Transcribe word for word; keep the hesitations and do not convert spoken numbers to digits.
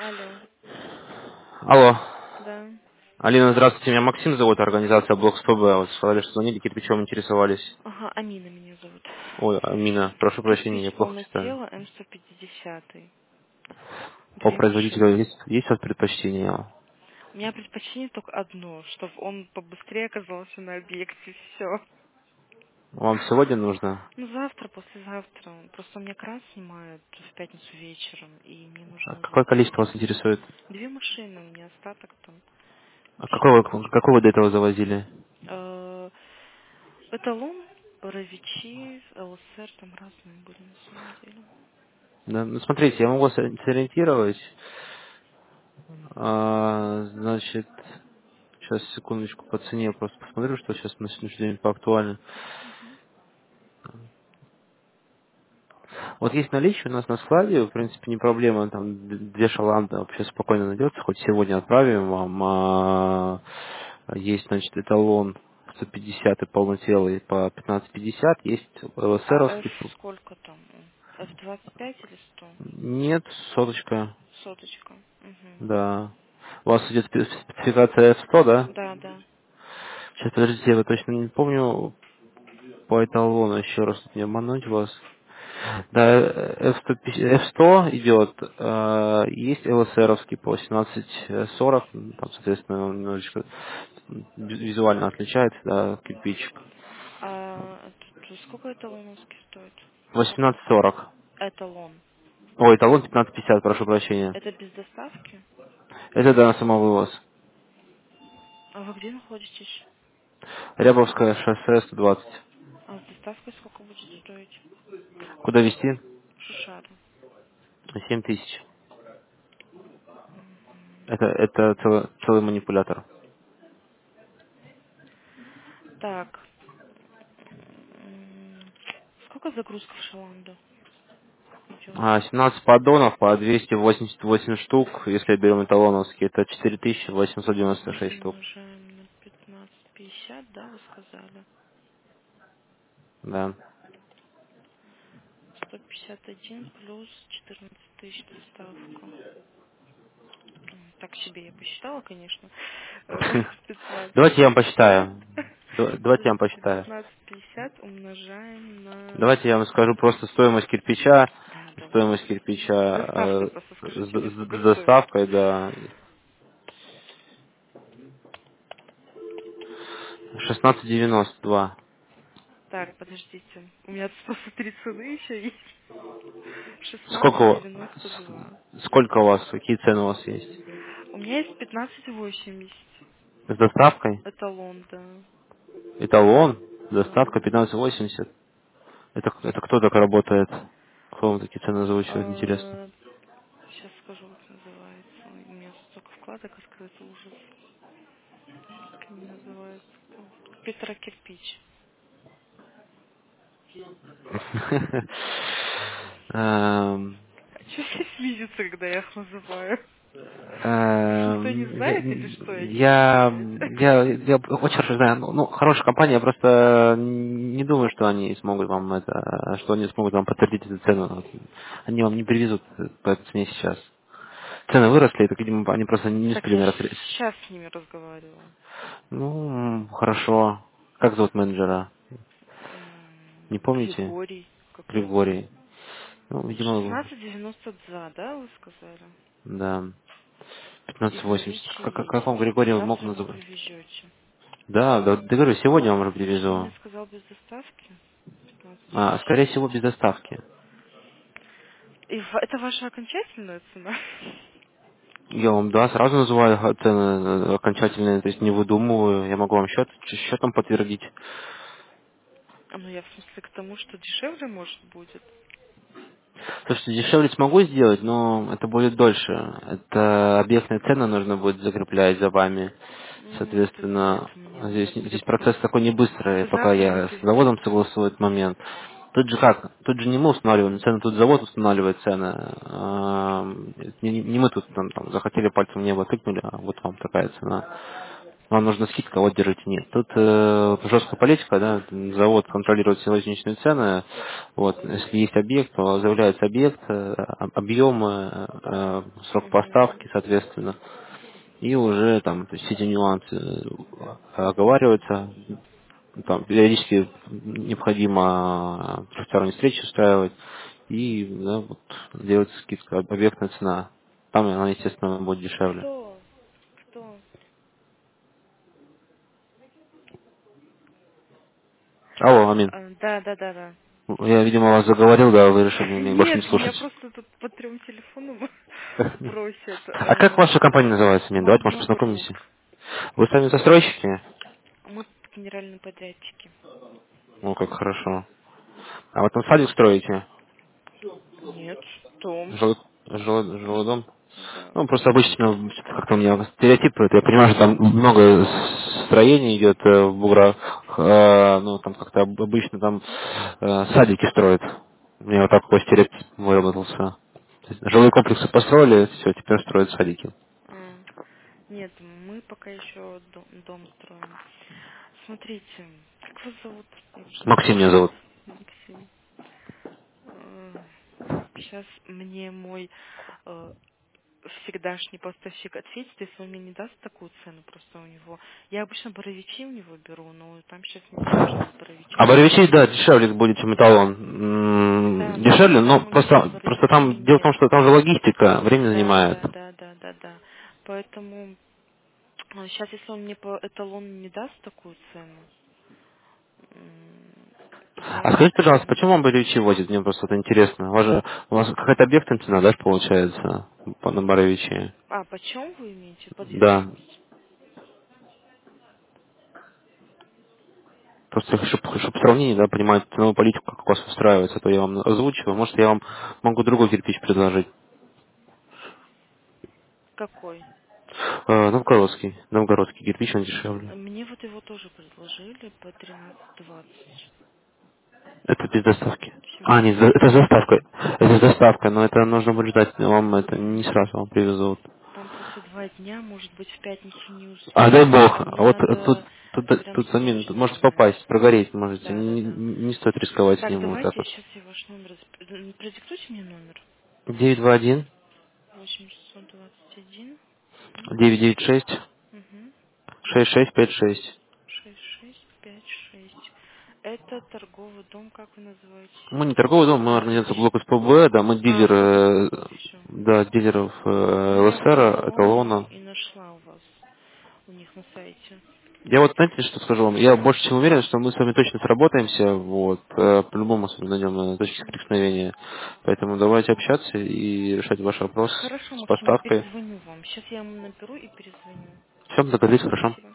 Алло. Алло. Да. Алина, здравствуйте. Меня Максим зовут, организация Блокс ПБ. Вот сказали, что звонили, кирпичом интересовались. Ага, Амина меня зовут. Ой, Амина, прошу прощения, я Кирпич плохо читаю. полнотела М сто пятьдесят. По Две производителю машины. есть, есть у вас предпочтения? У меня предпочтение только одно, чтобы он побыстрее оказался на объекте. Все. Вам сегодня нужно? Ну, завтра, послезавтра. Просто у меня кран снимают в пятницу вечером, и мне А нужно какое увезти. количество вас интересует? Две машины, у меня остаток там А какой вы, штук. какой вы до этого завозили? Э, Эталон, Боровичи, ЛСР, там разные были на самом деле. Да, ну, смотрите, я могу вас сориентировать. А, значит, сейчас, секундочку, по цене просто посмотрю, что сейчас на сегодняшний день по актуально. Вот есть наличие у нас на складе, в принципе, не проблема, там д- две шаланды вообще спокойно найдется, хоть сегодня отправим вам. А, есть, значит, эталон сто пятьдесят и полнотелый по пятнадцать пятьдесят, есть А F ЛСРовский, сколько там? F двадцать пять или сто? нет, соточка, Соточка. Угу. да. У вас идет спе- спецификация эф сто, да? Да, да. Сейчас, подождите, я вот точно не помню по эталону, еще раз не обмануть вас. Да, эф сто, эф сто идет, э, есть ЛСРовский по семнадцать сорок, ну, там, соответственно, он немножечко визуально отличается, да, кирпичик. А тут сколько эталоновский стоит? восемнадцать сорок. Эталон. Ой, талон пятнадцать пятьдесят, прошу прощения. Это без доставки? Это, да, на самовывоз. А вы где находитесь? Рябовское шоссе сто двадцать. А с доставкой сколько будет стоить? Куда везти? Шишара. семь тысяч. Мгм. Это, это целый, целый манипулятор. Так. м, Сколько загрузка в Шаланду идет? А, семнадцать поддонов по двести восемьдесят восемь штук, если берем эталоновские, это четыре тысячи восемьсот девяносто шесть штук. Умножаем на пятнадцать пятьдесят, да, вы сказали? Да. сто пятьдесят один плюс четырнадцать тысяч доставка. М, Так себе я посчитала, конечно. Э, Давайте я пятнадцать вам пятьдесят. посчитаю. Д- Давайте я вам посчитаю. Пятнадцать пятьдесят умножаем на... Давайте я вам скажу просто стоимость кирпича, Да, стоимость давайте. С кирпича доставкой э, просто с, скажите мне, с- сколько с стоит. доставкой, да, шестнадцать девяносто два. Так, подождите. У меня тут просто три цены еще есть. Сколько, Шестнадцать у- девяносто два. с- сколько у вас, какие цены у вас есть? У меня есть пятнадцать восемьдесят. С доставкой? Эталон, да. Эталон, Да. доставка пятнадцать восемьдесят. Это, это кто так работает? Кто вам такие цены озвучивает, интересно? Сейчас скажу, как называется. Ой, у меня столько вкладок открыто, ужас. Как они называются-то? Петра Кирпич. Эм, А что все смеются, когда я их называю? Никто не Эм, знает или что? Я не Я, стесняюсь. я, я очень хорошо знаю. Ну, ну, хорошая компания, я просто не думаю, что они смогут вам это, что они смогут вам подтвердить эту цену. Вот. Они вам не привезут по этой цене сейчас. Цены выросли, так, видимо, они просто не Так успели я расти. сейчас с ними разговаривала. Ну, хорошо. Как зовут менеджера? М, Не помните? Григорий какой-то. Григорий. Ну, видимо, шестнадцать девяносто два, да, вы сказали? да. И пятнадцать в восемьдесят. наличии Как, как, как вам есть. Григорий мог Завтра вы называть? привезете. Да, да, да, говорю, сегодня я вам уже Значит, вы мне привезу. сказал без доставки? пятнадцать А, скорее восемьдесят. всего, без доставки. И в- это ваша окончательная цена? Я вам, да, сразу называю га- цены э, окончательные, то есть не выдумываю. Я могу вам счет, счетом подтвердить. А, Ну, я в смысле к тому, что дешевле, может, будет. Слушайте, дешевле смогу сделать, но это будет дольше. Это объектные цены нужно будет закреплять за вами. Ну, это нет, Соответственно, мне здесь, надо здесь будет... процесс такой не быстрый, Вы пока завтра мне я с заводом привезете? согласую этот момент. Тут же как? Тут же не мы устанавливаем цены, тут завод устанавливает цены. А, Не, не мы тут там, там захотели пальцем в небо тыкнули, а вот вам такая цена. вам нужна скидка, вот держите. Нет, тут э, жесткая политика, да, завод контролирует все розничные цены, вот, если есть объект, то заявляется объект, э, объемы, э, срок Угу. поставки, соответственно, и уже там то есть, все эти нюансы э, оговариваются, там периодически необходимо трехсторонние встречи устраивать, и да, вот, делается скидка, объектная цена. Там она, естественно, будет дешевле. Кто? Кто? Алло, Амин. А, да, да, да, да. Я, видимо, вас заговорил, да, вы решили меня больше не Нет, меня слушать. просто тут по трем телефонам просят. А как Э, ваша компания называется, Амин? Давайте, может, познакомимся. Магногрупп. Вы сами застройщики? Мы генеральные подрядчики. Ну, как хорошо. А вот там садик строите? Нет, Том. Жилой, жилой, жилой дом? Да. Ну, просто обычно ну, как-то у меня стереотипы, это я понимаю, что там много строений идет э, в буграх, э, ну, там как-то об- обычно там э, садики строят. У меня вот такой стереотип выработался. То есть жилые комплексы построили, все, теперь строят садики. А, нет, мы пока еще дом, дом строим. Смотрите, как вас зовут? Я уже Максим меня забыла. зовут. Максим. Сейчас мне мой э, всегдашний поставщик ответит, если он мне не даст такую цену, просто у него. Я обычно боровичи у него беру, но там сейчас мне сложно с А боровичами. Боровичей, да, дешевле будет, чем эталон. Да, М, но Дешевле, там но у меня просто, просто боровичей там, дело в нет. том, что там же логистика, время Да, занимает. да, да, да, да, да. Поэтому сейчас, если он мне по эталону не даст такую цену, м, я А скажите, пожалуйста, ему... почему вам Боровичи возят? Мне просто это интересно. У вас же, у вас какая-то объектная цена, да, получается, по- на Боровичи? А, почем вы имеете? По Да. движимости? Просто чтобы, чтобы сравнение, да, понимать ценовую политику, как у вас устраивается, то я вам озвучиваю. Может, я вам могу другой кирпич предложить. Какой? Э, новгородский. Новгородский кирпич, он дешевле. Мне вот его тоже предложили по тринадцать двадцать Это без доставки. А, всего. нет, за- это с доставкой. Это с доставкой, но это нужно будет ждать, вам это не сразу вам привезут. Там просто два дня, может быть, в пятницу не А дай успею, бог, а мне вот тут, надо тут, прям тут, Амин, тут срочно, можете знаешь. попасть, прогореть можете. Да, да, Не, да. не стоит рисковать с Так, ним вот так давайте, вот. сейчас я ваш номер... зап- м, Продиктуйте мне номер. девять два один восемь шестьсот двадцать один. девять девять шесть Угу. шесть шесть пять шесть. Шесть шесть пять шесть. Это торговый дом, как вы называетесь? Мы не торговый дом, мы организация Боровичи. блок СПБ, да, мы А, дилер, блок. э, Все. да, дилеров э, Ну, я по ЛСР, эталону эталона. и нашла у вас, у них на сайте. Я вот, знаете, что скажу вам? Я больше чем уверен, что мы с вами точно сработаемся, вот, э, по-любому с вами найдем э, точки соприкосновения. Поэтому давайте общаться и решать ваш вопрос Хорошо, с Максим, я поставкой. перезвоню вам. Сейчас я ему наберу и перезвоню. Все, договорились, хорошо. Спасибо.